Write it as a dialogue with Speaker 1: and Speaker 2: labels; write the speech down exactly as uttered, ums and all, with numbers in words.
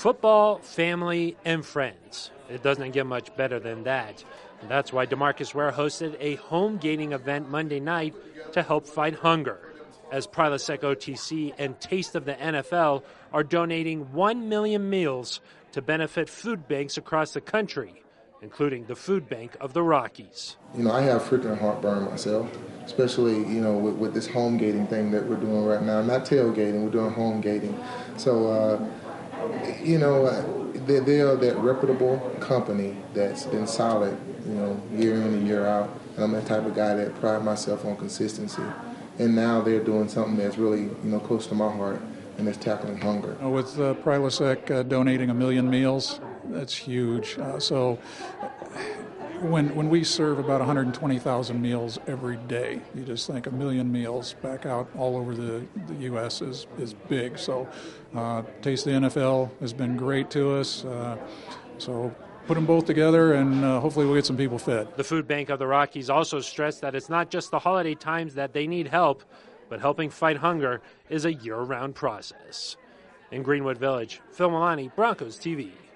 Speaker 1: Football, family, and friends. It doesn't get much better than that. And that's why DeMarcus Ware hosted a home gating event Monday night to help fight hunger, as Prilosec O T C and Taste of the N F L are donating one million meals to benefit food banks across the country, including the Food Bank of the Rockies.
Speaker 2: You know, I have frequent heartburn myself, especially, you know, with, with this home gating thing that we're doing right now. Not tailgating, we're doing home gating. So, uh, you know, they, they are that reputable company that's been solid, you know, year in and year out. And I'm the type of guy that pride myself on consistency. And now they're doing something that's really, you know, close to my heart, and that's tackling hunger.
Speaker 3: With uh, Prilosec uh, donating a million meals, that's huge. Uh, so when when we serve about one hundred twenty thousand meals every day, you just think a million meals back out all over the, the U S is, is big. So uh, Taste the N F L has been great to us. Uh, so put them both together, and uh, hopefully we'll get some people fed.
Speaker 1: The Food Bank of the Rockies also stressed that it's not just the holiday times that they need help, but helping fight hunger is a year-round process. In Greenwood Village, Phil Milani, Broncos T V.